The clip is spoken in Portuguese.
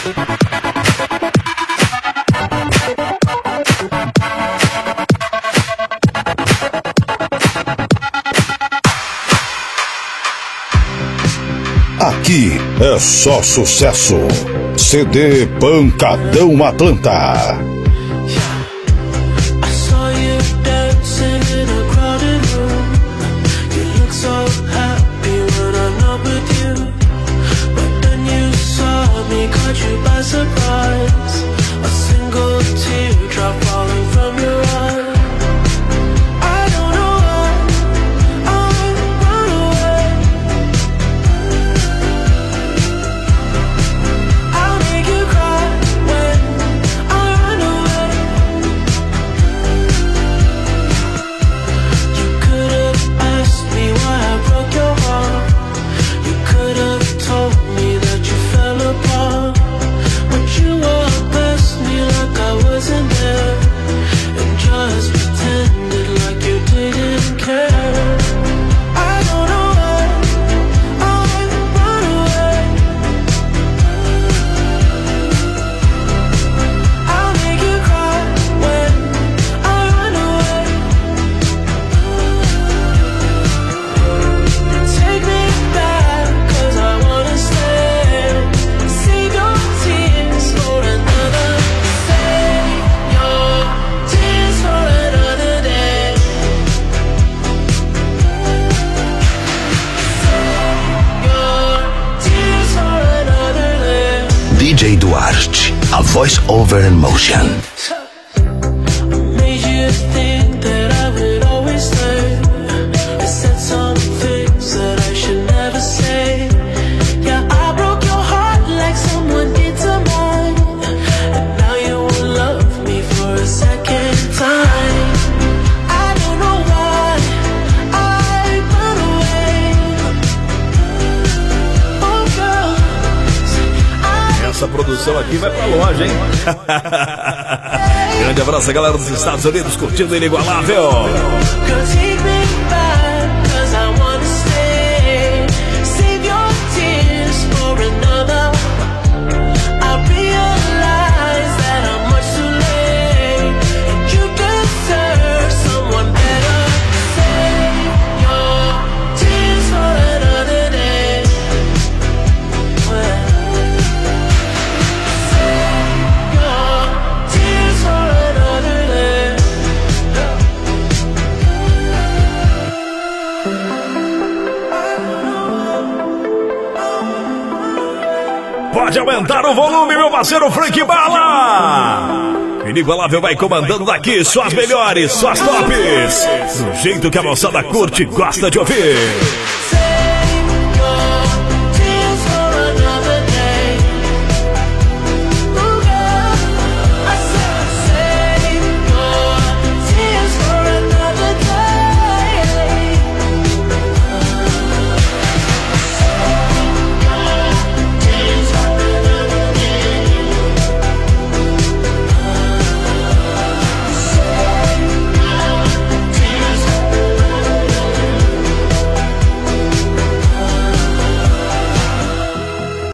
Aqui é só sucesso. CD Pancadão Atlanta. DJ Duarte, a voice over in motion. Essa produção aqui vai pra longe, hein? Grande abraço, galera dos Estados Unidos, curtindo o Inigualável. Pode aumentar o volume, meu parceiro Frank Bala. Inigualável vai comandando daqui, só as melhores, só as tops. Do jeito que a moçada curte e gosta de ouvir.